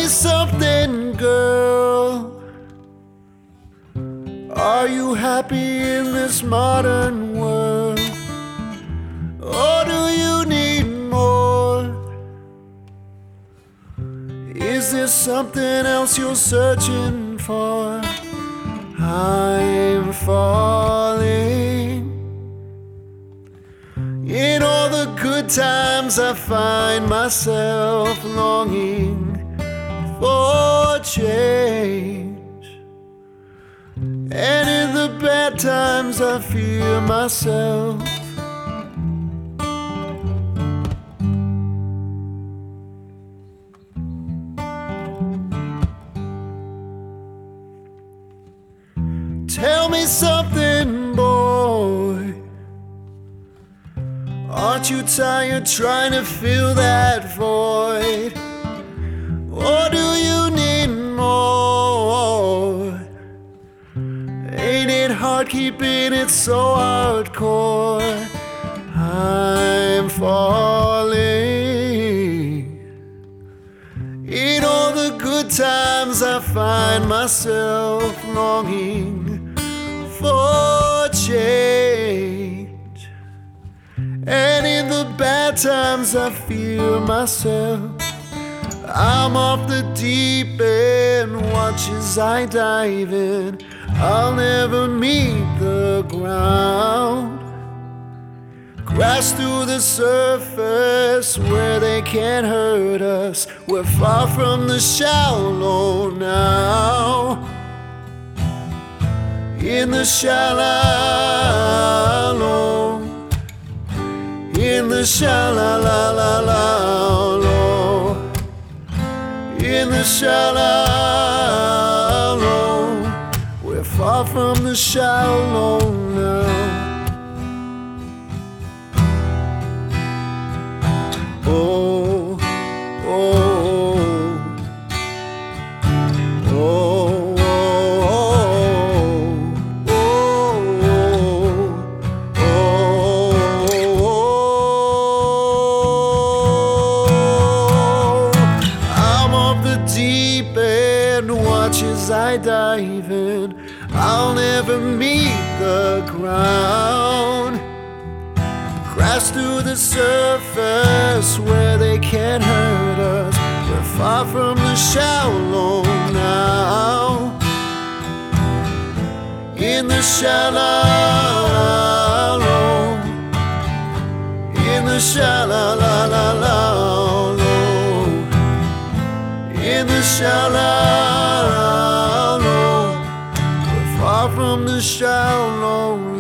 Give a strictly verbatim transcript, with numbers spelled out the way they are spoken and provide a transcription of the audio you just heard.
something, girl. Are you happy in this modern world? Or do you need more? Is there something else you're searching for? I'm falling. In all the good times I find myself longing for change, and in the bad times I fear myself. Tell me something, boy. Aren't you tired trying to fill that void? Or do you need more? Ain't it hard keeping it so hardcore? I'm falling. In all the good times I find myself longing for change, and in the bad times I fear myself. I'm off the deep end, watch as I dive in. I'll never meet the ground. Crash through the surface where they can't hurt us. We're far from the shallow now. In the shallow, in the shallow, in the shallow, we're far from the shallow now. Oh, oh, oh, oh, oh, oh, oh. I'm off the deep end, watch as I dive in. I'll never meet the ground. Crash through the surface where they can't hurt us. We're far from the shallow now. In the shallow, in the shallow, in the shallow, we're far from the shallow.